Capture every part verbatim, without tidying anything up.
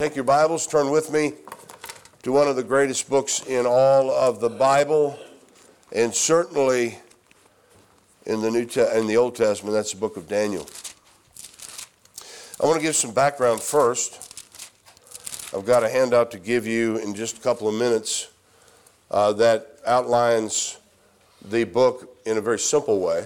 Take your Bibles, turn with me to one of the greatest books in all of the Bible, and certainly in the New Te- in the Old Testament. That's the book of Daniel. I want to give some background first. I've got a handout to give you in just a couple of minutes uh, that outlines the book in a very simple way.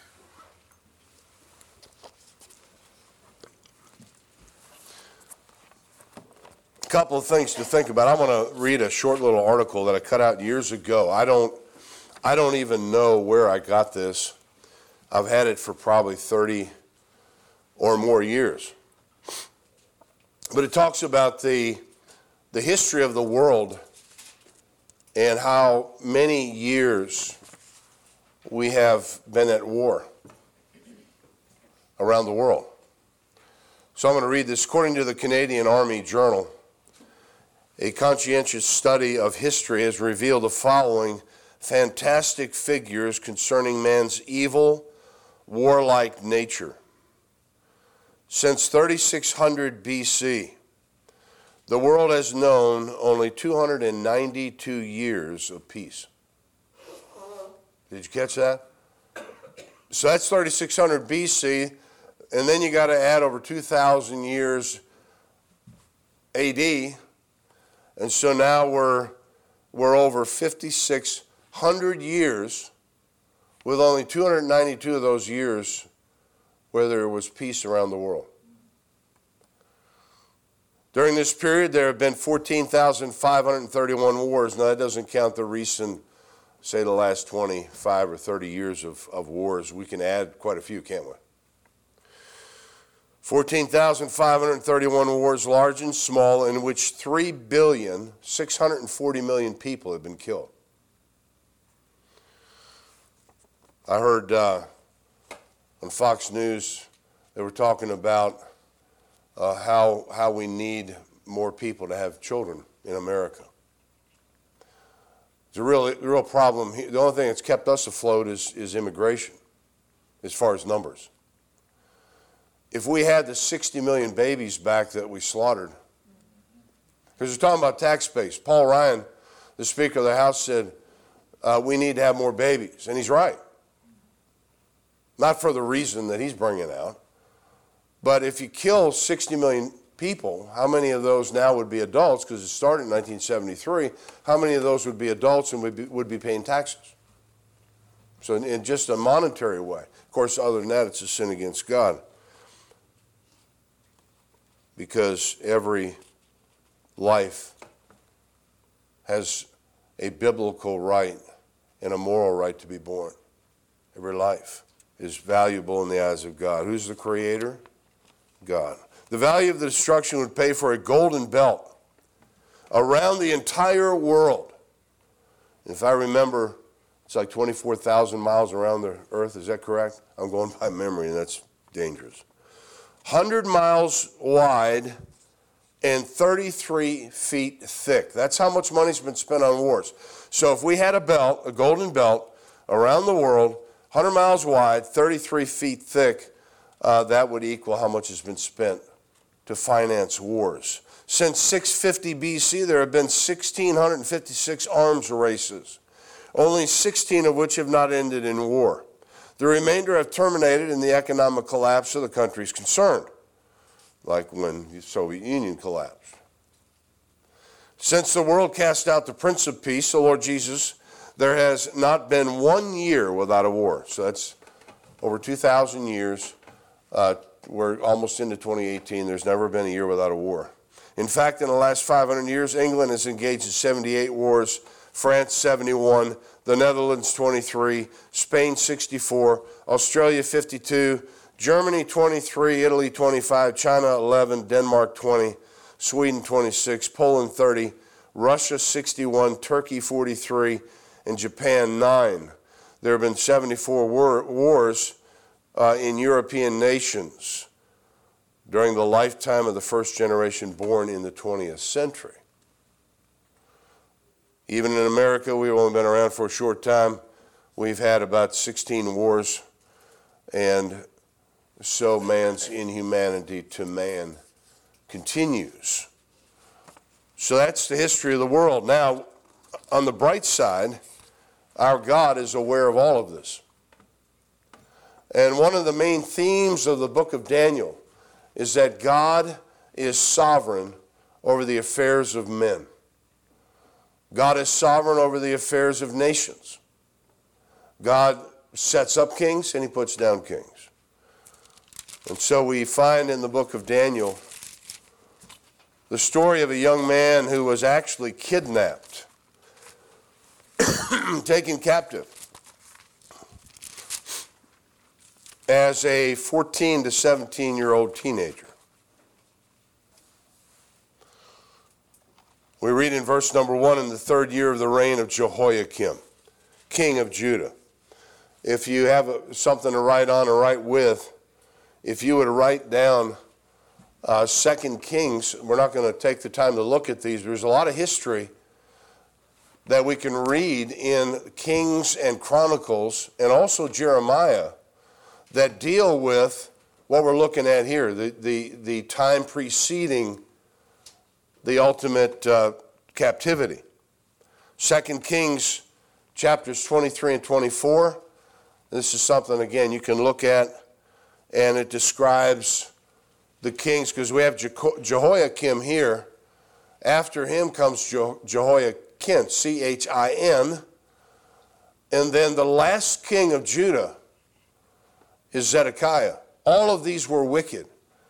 Couple of things to think about. I want to read a short little article that I cut out years ago. I don't I don't even know where I got this. I've had it for probably thirty or more years. But it talks about the the history of the world and how many years we have been at war around the world. So I'm going to read this. According to the Canadian Army Journal, a conscientious study of history has revealed the following fantastic figures concerning man's evil, warlike nature. Since thirty-six hundred B C, the world has known only two hundred ninety-two years of peace. Did you catch that? So that's thirty-six hundred B C, and then you got to add over two thousand years A D, and so now we're we're over fifty-six hundred years, with only two hundred ninety-two of those years where there was peace around the world. During this period, there have been fourteen thousand five hundred thirty-one wars. Now, that doesn't count the recent, say, the last twenty-five or thirty years of, of wars. We can add quite a few, can't we? fourteen thousand five hundred thirty-one wars, large and small, in which three billion six hundred forty million people have been killed. I heard uh, on Fox News, they were talking about uh, how, how we need more people to have children in America. It's a real, a real problem. The only thing that's kept us afloat is, is immigration, as far as numbers. If we had the sixty million babies back that we slaughtered, because we're talking about tax base. Paul Ryan, the Speaker of the House, said uh, we need to have more babies, and he's right. Not for the reason that he's bringing out, but if you kill sixty million people, how many of those now would be adults, because it started in nineteen seventy-three, how many of those would be adults and would be, would be paying taxes? So in, in just a monetary way. Of course, other than that, it's a sin against God, because every life has a biblical right and a moral right to be born. Every life is valuable in the eyes of God. Who's the creator? God. The value of the destruction would pay for a golden belt around the entire world. If I remember, it's like twenty-four thousand miles around the earth. Is that correct? I'm going by memory, and that's dangerous. one hundred miles wide and thirty-three feet thick. That's how much money's been spent on wars. So if we had a belt, a golden belt, around the world, one hundred miles wide, thirty-three feet thick, uh, that would equal how much has been spent to finance wars. Since six fifty B C, there have been one thousand six hundred fifty-six arms races, only sixteen of which have not ended in war. The remainder have terminated in the economic collapse of the countries concerned, like when the Soviet Union collapsed. Since the world cast out the Prince of Peace, the Lord Jesus, there has not been one year without a war. So that's over two thousand years. Uh, we're almost into twenty eighteen. There's never been a year without a war. In fact, in the last five hundred years, England has engaged in seventy-eight wars, France seventy-one, the Netherlands twenty-three, Spain sixty-four, Australia fifty-two, Germany twenty-three, Italy twenty-five, China eleven, Denmark twenty, Sweden twenty-six, Poland thirty, Russia sixty-one, Turkey forty-three, and Japan nine. There have been seventy-four war, wars uh, in European nations during the lifetime of the first generation born in the twentieth century. Even in America, we've only been around for a short time. We've had about sixteen wars, and so man's inhumanity to man continues. So that's the history of the world. Now, on the bright side, our God is aware of all of this. And one of the main themes of the book of Daniel is that God is sovereign over the affairs of men. God is sovereign over the affairs of nations. God sets up kings and he puts down kings. And so we find in the book of Daniel the story of a young man who was actually kidnapped, taken captive, as a fourteen to seventeen year old teenager. We read in verse number one, in the third year of the reign of Jehoiakim, king of Judah. If you have a, something to write on or write with, if you would write down uh, Second Kings, we're not going to take the time to look at these, but there's a lot of history that we can read in Kings and Chronicles and also Jeremiah that deal with what we're looking at here, the, the, the time preceding the ultimate uh, captivity. Second Kings chapters twenty-three and twenty-four. This is something, again, you can look at, and it describes the kings, because we have Jeho- Jehoiakim here. After him comes Je- Jehoiakim, C H I N. And then the last king of Judah is Zedekiah. All of these were wicked.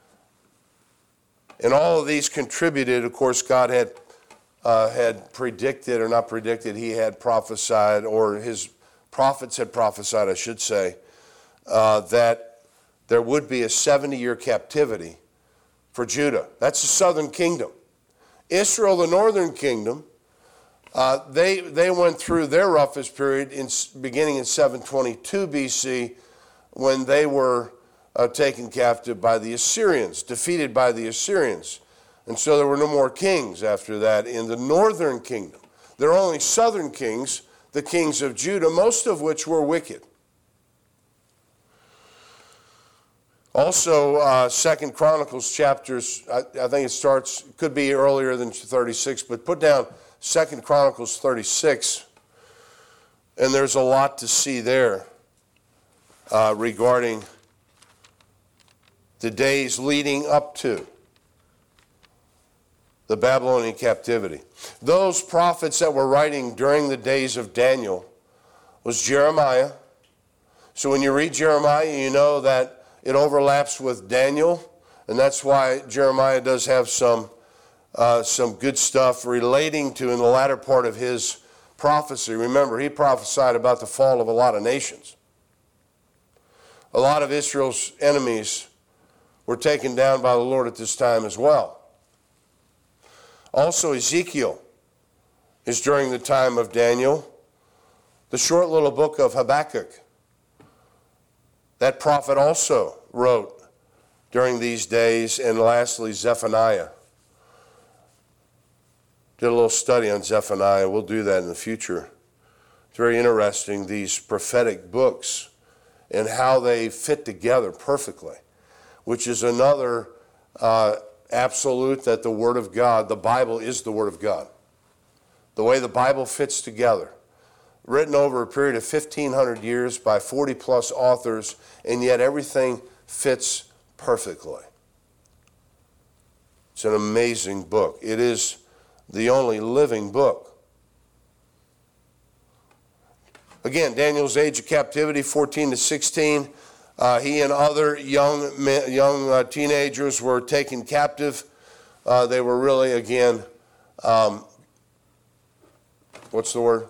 And all of these contributed. Of course, God had uh, had predicted, or not predicted, he had prophesied, or his prophets had prophesied, I should say, uh, that there would be a seventy-year captivity for Judah. That's the southern kingdom. Israel, the northern kingdom, uh, they, they went through their roughest period in, beginning in seven twenty-two B C, when they were uh, taken captive by the Assyrians, defeated by the Assyrians. And so there were no more kings after that in the northern kingdom. There are only southern kings, the kings of Judah, most of which were wicked. Also, uh, Second Chronicles chapters, I, I think it starts, could be earlier than thirty-six, but put down Second Chronicles thirty-six, and there's a lot to see there uh, regarding the days leading up to the Babylonian captivity. Those prophets that were writing during the days of Daniel was Jeremiah. So when you read Jeremiah, you know that it overlaps with Daniel, and that's why Jeremiah does have some uh, some good stuff relating to in the latter part of his prophecy. Remember, he prophesied about the fall of a lot of nations. A lot of Israel's enemies were taken down by the Lord at this time as well. Also, Ezekiel is during the time of Daniel. The short little book of Habakkuk, that prophet also wrote during these days. And lastly, Zephaniah. Did a little study on Zephaniah. We'll do that in the future. It's very interesting, these prophetic books and how they fit together perfectly, which is another uh, absolute that the Word of God, the Bible is the Word of God. The way the Bible fits together. Written over a period of fifteen hundred years by forty plus authors, and yet everything fits perfectly. It's an amazing book. It is the only living book. Again, Daniel's age of captivity, fourteen to sixteen. Uh, he and other young men, young uh, teenagers were taken captive. Uh, they were really, again, um, what's the word?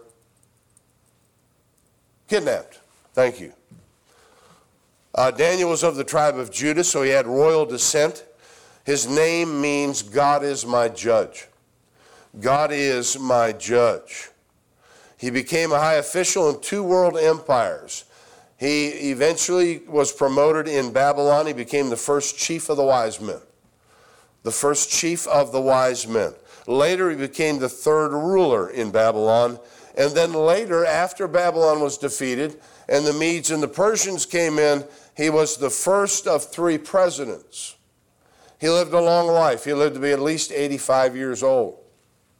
Kidnapped. Thank you. Uh, Daniel was of the tribe of Judah, so he had royal descent. His name means God is my judge. God is my judge. He became a high official in two world empires. He eventually was promoted in Babylon. He became the first chief of the wise men. The first chief of the wise men. Later, he became the third ruler in Babylon. And then later, after Babylon was defeated and the Medes and the Persians came in, he was the first of three presidents. He lived a long life. He lived to be at least eighty-five years old.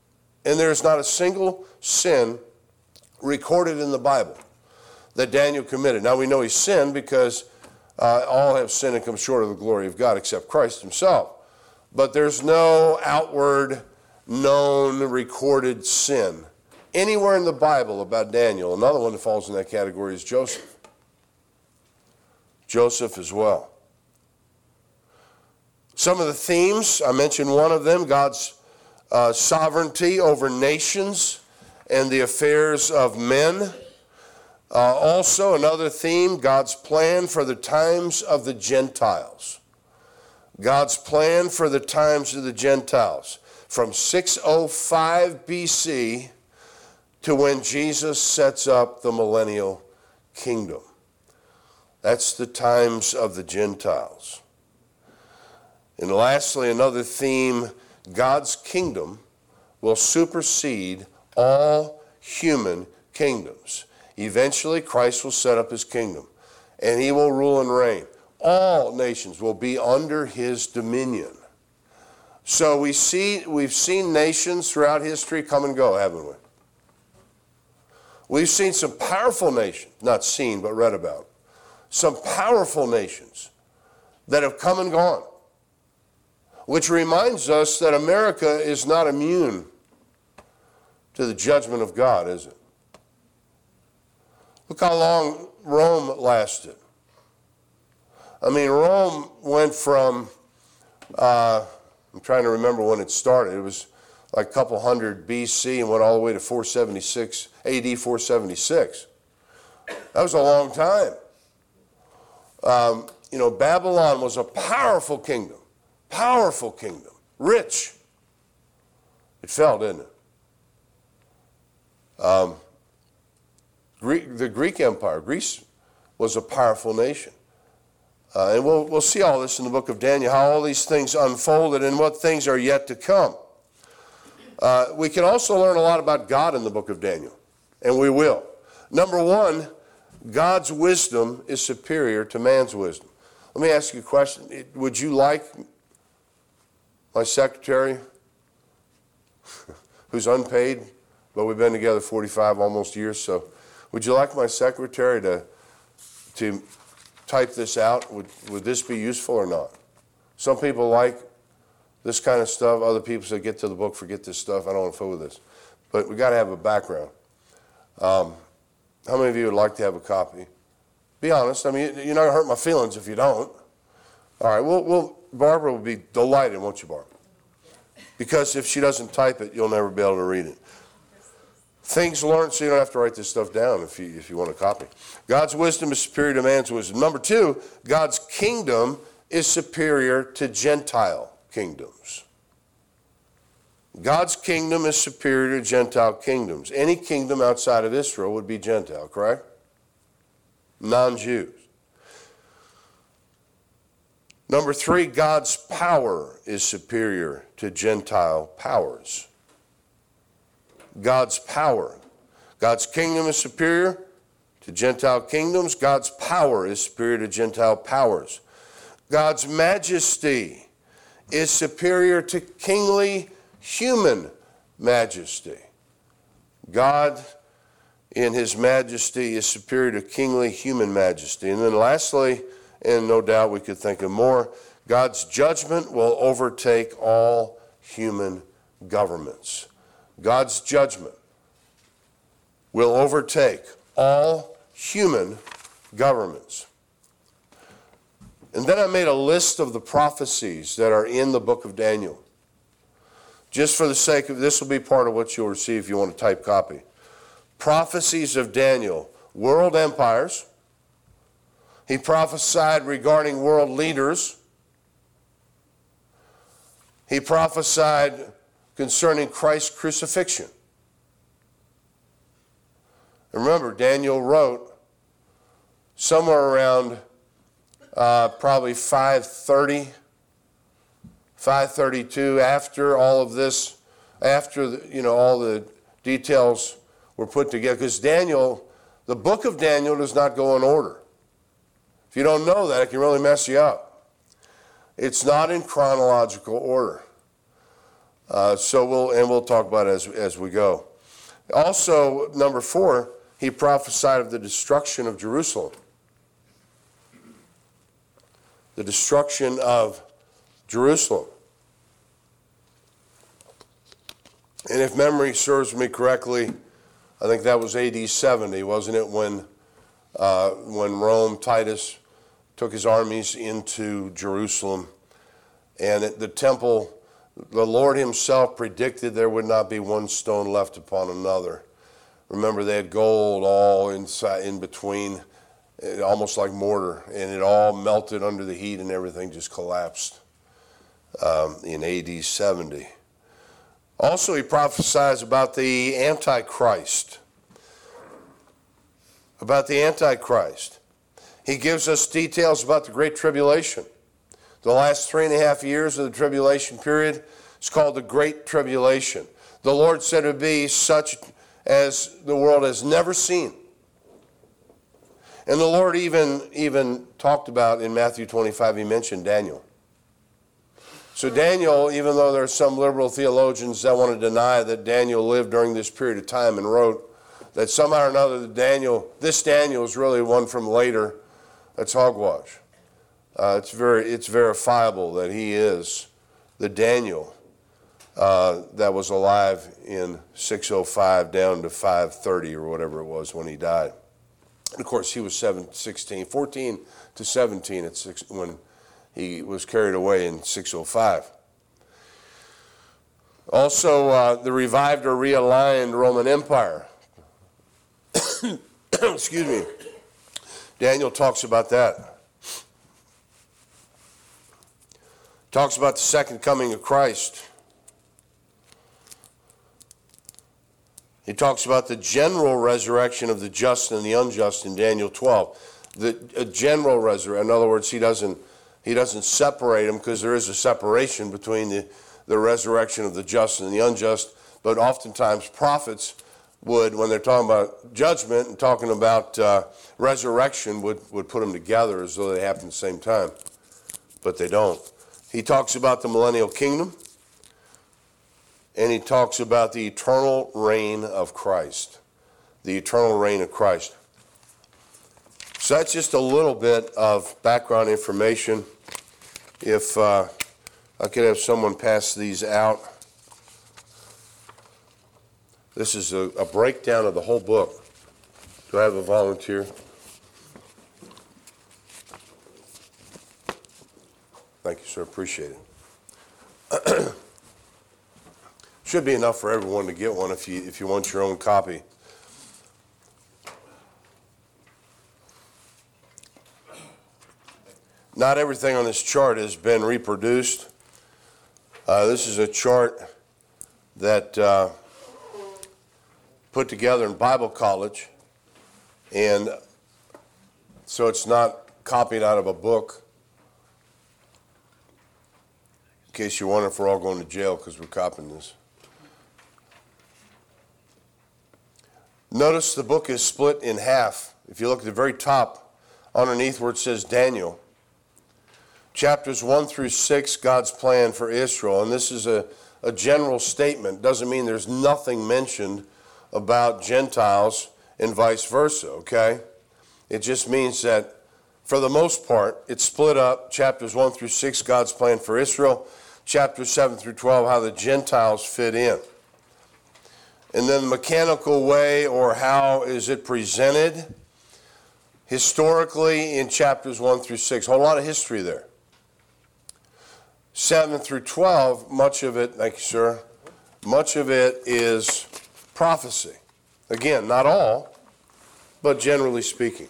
And there's not a single sin recorded in the Bible that Daniel committed. Now we know he sinned because uh, all have sinned and come short of the glory of God except Christ himself. But there's no outward, known, recorded sin anywhere in the Bible about Daniel. Another one that falls in that category is Joseph. Joseph as well. Some of the themes, I mentioned one of them, God's uh, sovereignty over nations and the affairs of men. Uh, also, another theme, God's plan for the times of the Gentiles. God's plan for the times of the Gentiles. From six oh five B C to when Jesus sets up the millennial kingdom. That's the times of the Gentiles. And lastly, another theme, God's kingdom will supersede all human kingdoms. Eventually, Christ will set up his kingdom, and he will rule and reign. All nations will be under his dominion. So we see, we've seen nations throughout history come and go, haven't we? We've seen some powerful nations, not seen, but read about, some powerful nations that have come and gone, which reminds us that America is not immune to the judgment of God, is it? Look how long Rome lasted. I mean, Rome went from, uh, I'm trying to remember when it started. It was like a couple hundred B C and went all the way to four seventy-six, A D four seventy-six. That was a long time. Um, you know, Babylon was a powerful kingdom, powerful kingdom, rich. It fell, didn't it? Um, Greek, the Greek Empire, Greece was a powerful nation. Uh, and we'll, we'll see all this in the book of Daniel, how all these things unfolded and what things are yet to come. Uh, we can also learn a lot about God in the book of Daniel, and we will. Number one, God's wisdom is superior to man's wisdom. Let me ask you a question. Would you like my secretary, who's unpaid, but we've been together forty-five almost years, so would you like my secretary to, to type this out? Would, would this be useful or not? Some people like this kind of stuff. Other people say, get to the book, forget this stuff. I don't want to fool with this. But we got to have a background. Um, how many of you would like to have a copy? Be honest. I mean, you're not going to hurt my feelings if you don't. All right, well, well, Barbara will be delighted, won't you, Barbara? Because if she doesn't type it, you'll never be able to read it. Things learned, so you don't have to write this stuff down if you, if you want a copy. God's wisdom is superior to man's wisdom. Number two, God's kingdom is superior to Gentile kingdoms. God's kingdom is superior to Gentile kingdoms. Any kingdom outside of Israel would be Gentile, correct? Non-Jews. Number three, God's power is superior to Gentile powers. God's power. God's kingdom is superior to Gentile kingdoms. God's power is superior to Gentile powers. God's majesty is superior to kingly human majesty. God in his majesty is superior to kingly human majesty. And then lastly, and no doubt we could think of more, God's judgment will overtake all human governments. God's judgment will overtake all human governments. And then I made a list of the prophecies that are in the book of Daniel. Just for the sake of, this will be part of what you'll receive if you want a type copy. Prophecies of Daniel, world empires. He prophesied regarding world leaders. He prophesied concerning Christ's crucifixion. And remember, Daniel wrote somewhere around uh, probably five thirty, five thirty-two, after all of this, after the, you know all the details were put together. Because Daniel, the book of Daniel does not go in order. If you don't know that, it can really mess you up. It's not in chronological order. Uh, so we'll, and we'll talk about it as, as we go. Also, number four, he prophesied of the destruction of Jerusalem. The destruction of Jerusalem. And if memory serves me correctly, I think that was A D seventy, wasn't it, when uh, when Rome, Titus, took his armies into Jerusalem. And at the temple, the Lord himself predicted there would not be one stone left upon another. Remember, they had gold all inside, in between, almost like mortar, and it all melted under the heat and everything just collapsed um, in A D seventy. Also, he prophesies about the Antichrist. About the Antichrist. He gives us details about the Great Tribulation. The last three and a half years of the tribulation period is called the Great Tribulation. The Lord said it would be such as the world has never seen. And the Lord even, even talked about in Matthew twenty-five, he mentioned Daniel. So Daniel, even though there are some liberal theologians that want to deny that Daniel lived during this period of time and wrote, that somehow or another Daniel, this Daniel is really one from later, that's hogwash. Uh, it's very, it's verifiable that he is the Daniel uh, that was alive in six oh five down to five thirty or whatever it was when he died. And of course, he was seven, sixteen, fourteen to seventeen at six, when he was carried away in six oh five. Also, uh, the revived or realigned Roman Empire. Excuse me. Daniel talks about that. Talks about the second coming of Christ. He talks about the general resurrection of the just and the unjust in Daniel twelve. The a general resurrection. In other words, he doesn't he doesn't separate them, because there is a separation between the, the resurrection of the just and the unjust. But oftentimes prophets would, when they're talking about judgment and talking about uh, resurrection, would, would put them together as though they happen at the same time. But they don't. He talks about the millennial kingdom, and he talks about the eternal reign of Christ. The eternal reign of Christ. So that's just a little bit of background information. If uh, I could have someone pass these out. This is a, a breakdown of the whole book. Do I have a volunteer? Thank you, sir. Appreciate it. Should be enough for everyone to get one if you if you want your own copy. Not everything on this chart has been reproduced. Uh, this is a chart that uh, put together in Bible college, and so it's not copied out of a book. In case you're wondering if we're all going to jail because we're copying this. Notice the book is split in half. If you look at the very top, underneath where it says Daniel, chapters one through six, God's plan for Israel. And this is a, a general statement. Doesn't mean there's nothing mentioned about Gentiles and vice versa, okay? It just means that for the most part, it's split up. Chapters one through six, God's plan for Israel. Chapters seven through twelve, how the Gentiles fit in. And then the mechanical way, or how is it presented historically in chapters one through six. A whole lot of history there. seven through twelve, much of it, thank you, sir, much of it is prophecy. Again, not all, but generally speaking.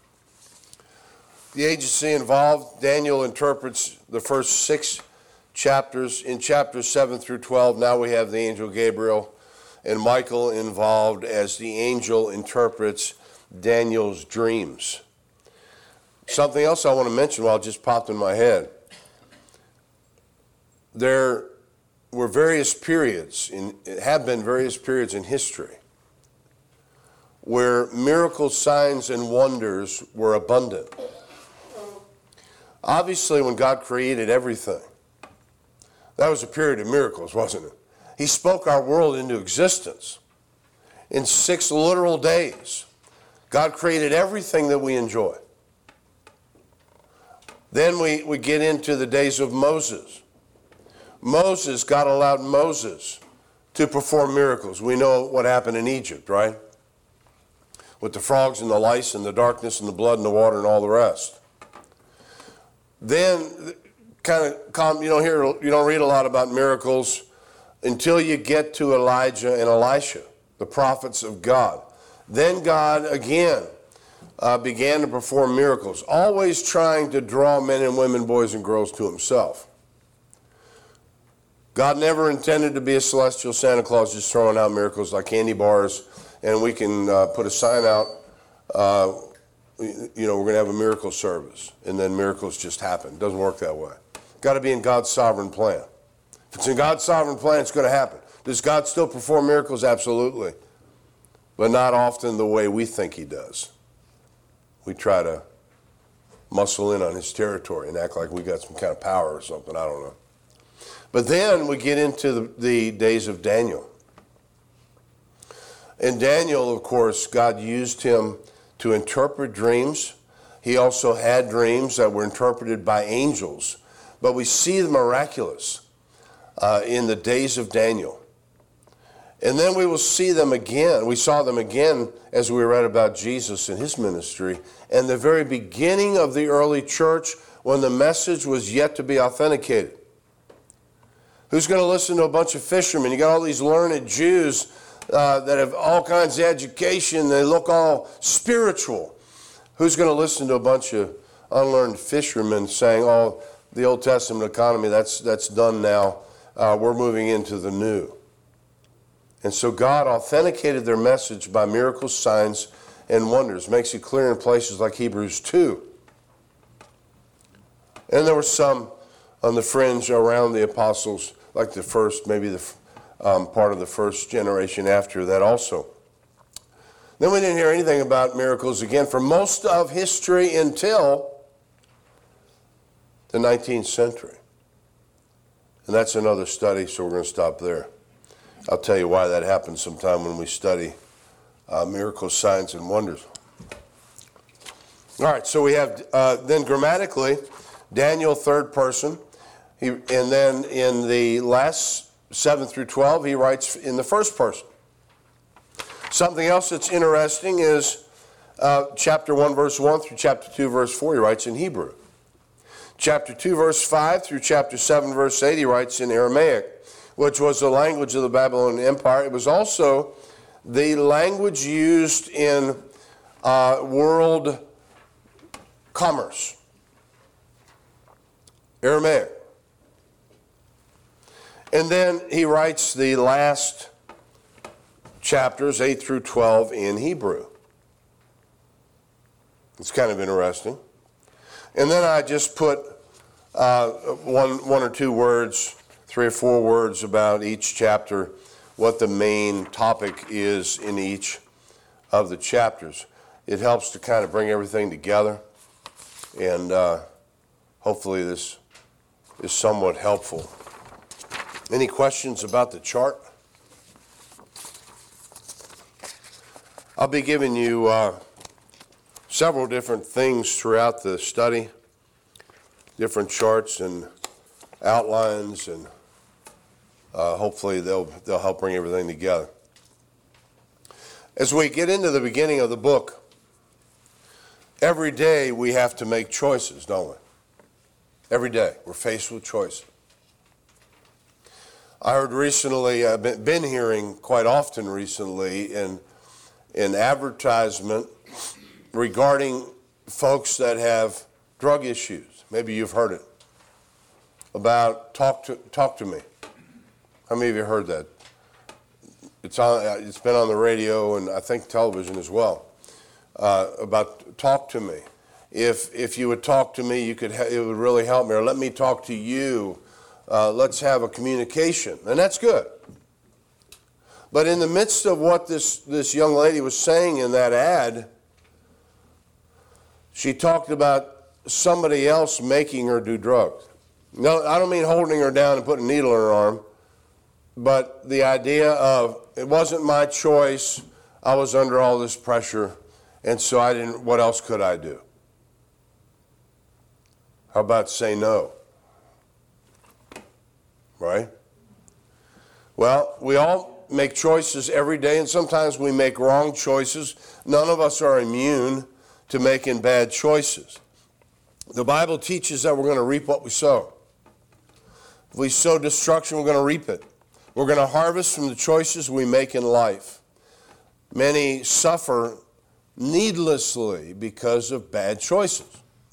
The agency involved, Daniel interprets the first six chapters. In chapters seven through twelve, now we have the angel Gabriel and Michael involved as the angel interprets Daniel's dreams. Something else I want to mention while it just popped in my head. There were various periods, in, have been various periods in history where miracles, signs, and wonders were abundant. Obviously, when God created everything, that was a period of miracles, wasn't it? He spoke our world into existence. In six literal days, God created everything that we enjoy. Then we, we get into the days of Moses. Moses, God allowed Moses to perform miracles. We know what happened in Egypt, right? With the frogs and the lice and the darkness and the blood and the water and all the rest. Then, kind of, you don't hear, you don't read a lot about miracles until you get to Elijah and Elisha, the prophets of God. Then God again uh, began to perform miracles, always trying to draw men and women, boys and girls to himself. God never intended to be a celestial Santa Claus just throwing out miracles like candy bars, and we can uh, put a sign out, uh, you know, we're going to have a miracle service, and then miracles just happen. It doesn't work that way. Got to be in God's sovereign plan. If it's in God's sovereign plan, it's going to happen. Does God still perform miracles? Absolutely. But not often the way we think he does. We try to muscle in on his territory and act like we got some kind of power or something. I don't know. But then we get into the, the days of Daniel. And Daniel, of course, God used him to interpret dreams. He also had dreams that were interpreted by angels. But we see the miraculous uh, in the days of Daniel. And then we will see them again. We saw them again as we read about Jesus and his ministry. And the very beginning of the early church when the message was yet to be authenticated. Who's going to listen to a bunch of fishermen? You got all these learned Jews uh, that have all kinds of education. They look all spiritual. Who's going to listen to a bunch of unlearned fishermen saying, oh, the Old Testament economy, that's, that's done now. Uh, we're moving into the new. And so God authenticated their message by miracles, signs, and wonders. Makes it clear in places like Hebrews two. And there were some on the fringe around the apostles, like the first, maybe the um, part of the first generation after that also. Then we didn't hear anything about miracles again for most of history until the nineteenth century. And that's another study, so we're going to stop there. I'll tell you why that happens sometime when we study uh, miracles, signs, and wonders. All right, so we have uh, then grammatically, Daniel, third person. He, and then in the last seven through twelve, he writes in the first person. Something else that's interesting is uh, chapter one, verse one through chapter two, verse four, he writes in Hebrew. Chapter two, verse five through chapter seven, verse eight, he writes in Aramaic, which was the language of the Babylonian Empire. It was also the language used in uh, world commerce. Aramaic. And then he writes the last chapters, eight through twelve, in Hebrew. It's kind of interesting. And then I just put uh, one, one or two words, three or four words about each chapter, what the main topic is in each of the chapters. It helps to kind of bring everything together, and uh, hopefully this is somewhat helpful. Any questions about the chart? I'll be giving you uh, several different things throughout the study, different charts and outlines, and uh, hopefully they'll they'll help bring everything together. As we get into the beginning of the book, every day we have to make choices, don't we? Every day we're faced with choices. I heard recently, I've been, been hearing quite often recently in in advertisement regarding folks that have drug issues. Maybe you've heard it. About talk to talk to me. How many of you heard that? It's on. It's been on the radio and I think television as well. Uh, about talk to me. If if you would talk to me, you could. Ha- it would really help me. Or let me talk to you. Uh, let's have a communication, and that's good. But in the midst of what this this young lady was saying in that ad, she talked about somebody else making her do drugs. No, I don't mean holding her down and putting a needle in her arm. but the idea of it wasn't my choice, I was under all this pressure, and so I didn't, what else could I do? How about say no? Right? Well, we all make choices every day, and sometimes we make wrong choices. None of us are immune to making bad choices. The Bible teaches that we're going to reap what we sow. If we sow destruction, we're going to reap it. We're going to harvest from the choices we make in life. Many suffer needlessly because of bad choices.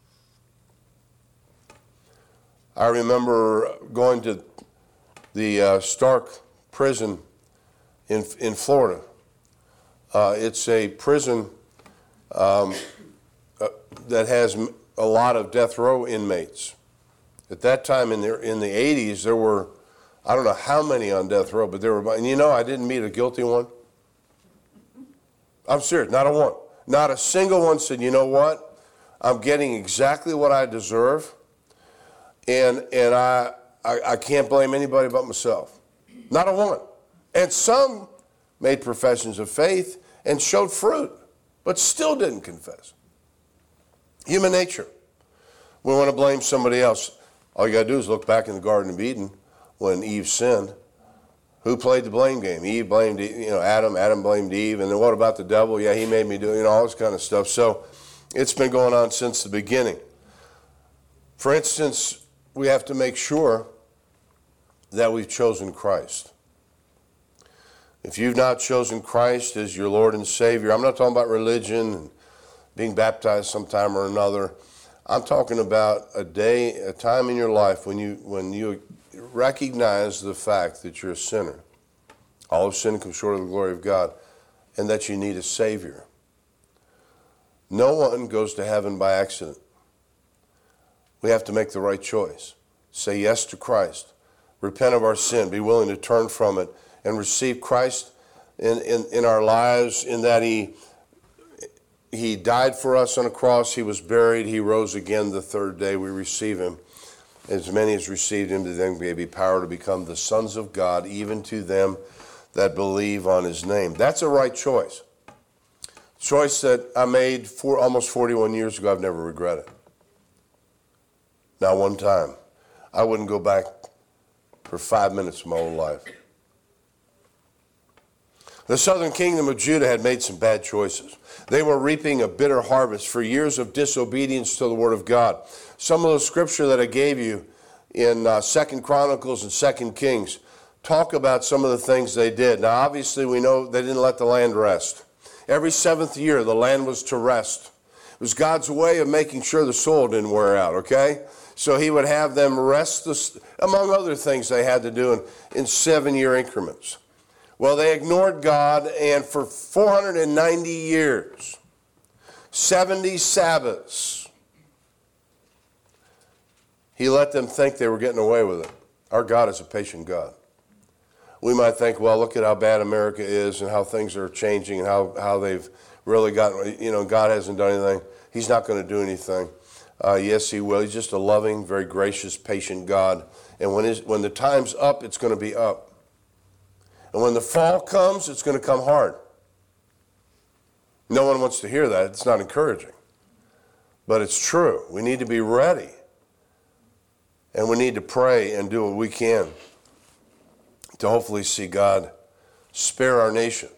I remember going to the uh, Stark prison in in Florida. Uh, it's a prison um, uh, that has a lot of death row inmates. At that time in the in the eighties, there were, I don't know how many on death row, but there were. And you know, I didn't meet a guilty one. I'm serious, not a one, not a single one said, you know what, I'm getting exactly what I deserve, and and I I, I can't blame anybody but myself. Not a one. And some made professions of faith and showed fruit, but still didn't confess. Human nature. We want to blame somebody else. All you got to do is look back in the Garden of Eden when Eve sinned. Who played the blame game? Eve blamed, you know, Adam. Adam blamed Eve. And then what about the devil? Yeah, he made me do, you know, all this kind of stuff. So it's been going on since the beginning. For instance, we have to make sure that we've chosen Christ. If you've not chosen Christ as your Lord and Savior, I'm not talking about religion and being baptized sometime or another. I'm talking about a day, a time in your life when you when you recognize the fact that you're a sinner. All of sin comes short of the glory of God, and that you need a Savior. No one goes to heaven by accident. We have to make the right choice. Say yes to Christ. Repent of our sin. Be willing to turn from it and receive Christ in, in, in our lives, in that he, he died for us on a cross. He was buried. He rose again the third day. We receive him. As many as received him, to them gave he power to become the sons of God, even to them that believe on his name. That's a right choice. Choice that I made for almost forty-one years ago. I've never regretted. Not one time. I wouldn't go back for five minutes of my whole life. The southern kingdom of Judah had made some bad choices. They were reaping a bitter harvest for years of disobedience to the word of God. Some of the scripture that I gave you in uh, Second Chronicles and Second Kings talk about some of the things they did. Now, obviously, we know they didn't let the land rest. Every seventh year, the land was to rest. It was God's way of making sure the soil didn't wear out, okay? So he would have them rest, the, among other things they had to do in, in seven-year increments. Well, they ignored God, and for four hundred ninety years, seventy Sabbaths, he let them think they were getting away with it. Our God is a patient God. We might think, well, look at how bad America is and how things are changing and how, how they've really gotten, you know, God hasn't done anything. He's not going to do anything. Uh, yes, he will. He's just a loving, very gracious, patient God. And when, his, when the time's up, it's going to be up. And when the fall comes, it's going to come hard. No one wants to hear that. It's not encouraging. But it's true. We need to be ready. And we need to pray and do what we can to hopefully see God spare our nation.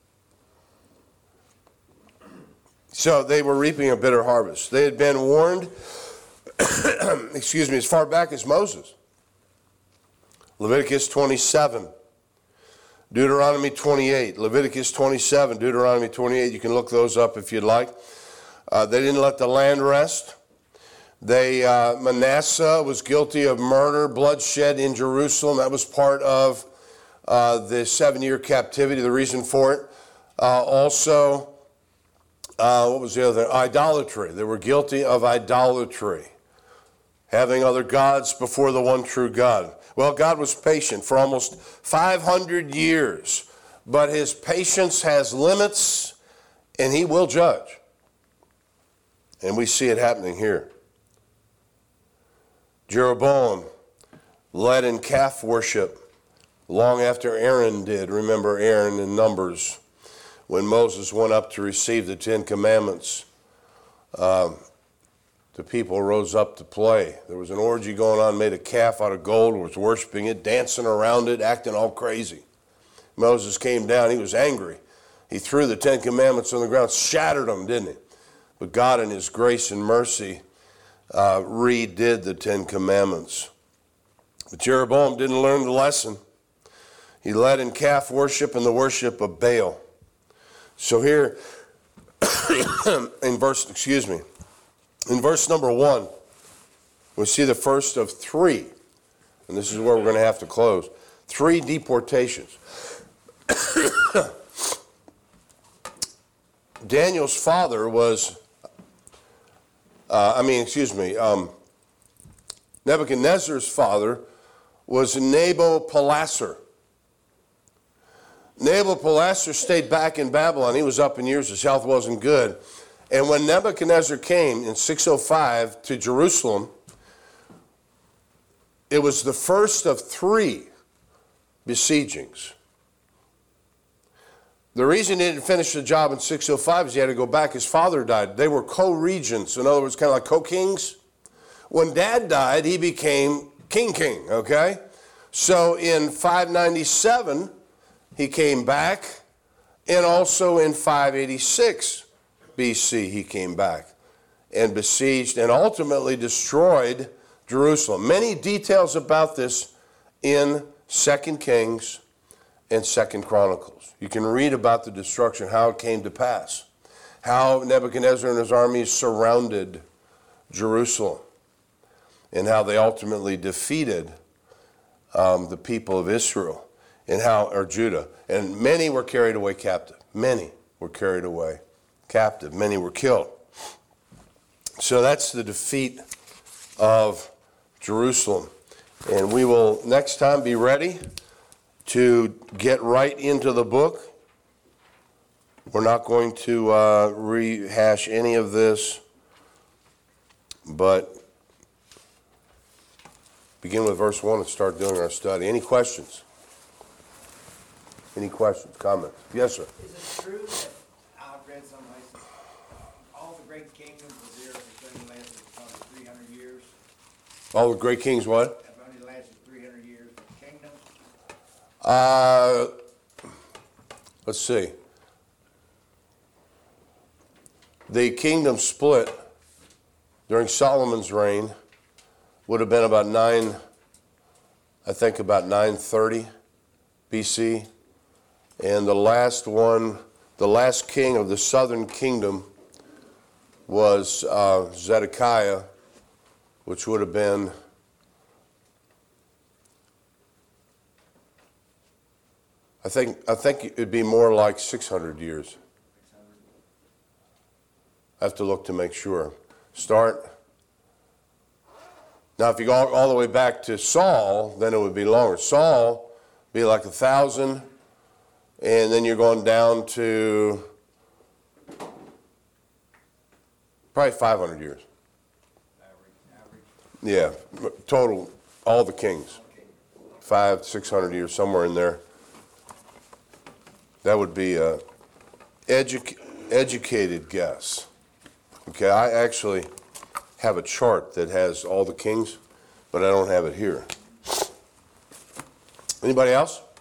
So they were reaping a bitter harvest. They had been warned, excuse me, as far back as Moses. Leviticus twenty-seven. Deuteronomy twenty-eight, Leviticus twenty-seven, Deuteronomy twenty-eight. You can look those up if you'd like. Uh, they didn't let the land rest. They uh, Manasseh was guilty of murder, bloodshed in Jerusalem. That was part of uh, the seven-year captivity, the reason for it. Uh, also, uh, what was the other thing? Idolatry. They were guilty of idolatry, having other gods before the one true God. Well, God was patient for almost five hundred years, but his patience has limits, and he will judge. And we see it happening here. Jeroboam led in calf worship, long after Aaron did. Remember Aaron in Numbers, when Moses went up to receive the Ten Commandments, um, the people rose up to play. There was an orgy going on, made a calf out of gold, was worshiping it, dancing around it, acting all crazy. Moses came down, he was angry. He threw the Ten Commandments on the ground, shattered them, didn't he? But God in his grace and mercy uh, redid the Ten Commandments. But Jeroboam didn't learn the lesson. He led in calf worship and the worship of Baal. So here, in verse, excuse me, in verse number one, we see the first of three, and this is where we're going to have to close, three deportations. Daniel's father was, uh, I mean, excuse me, um, Nebuchadnezzar's father was Nabopolassar. Nabopolassar stayed back in Babylon. He was up in years. His health wasn't good. And when Nebuchadnezzar came in six oh five to Jerusalem, it was the first of three besiegings. The reason he didn't finish the job in six oh five is he had to go back. His father died. They were co-regents. In other words, kind of like co-kings. When Dad died, he became king-king, okay? So in five ninety-seven, he came back, and also in five eighty-six B C, he came back and besieged and ultimately destroyed Jerusalem. Many details about this in Second Kings and Second Chronicles. You can read about the destruction, how it came to pass, how Nebuchadnezzar and his armies surrounded Jerusalem, and how they ultimately defeated um, the people of Israel, and how, or Judah. And many were carried away captive. Many were carried away captive. Many were killed. So that's the defeat of Jerusalem. And we will next time be ready to get right into the book. We're not going to uh, rehash any of this, but begin with verse one and start doing our study. Any questions? Any questions, comments? Yes, sir. Is it true that I've read someplace all the great kingdoms of the earth have only lasted about three hundred years? All the great kings what? Have only lasted three hundred years. Kingdoms? Uh, let's see. The kingdom split during Solomon's reign would have been about nine, I think about nine thirty B C. And the last one, the last king of the southern kingdom was uh, Zedekiah, which would have been I think I think it'd be more like six hundred years. I have to look to make sure. Start. Now, if you go all, all the way back to Saul, then it would be longer. Saul be like a thousand, and then you're going down to probably five hundred years. Average, average. Yeah, total, all the kings. Five, six hundred years, somewhere in there. That would be a edu- educated guess. Okay, I actually have a chart that has all the kings, but I don't have it here. Anybody else?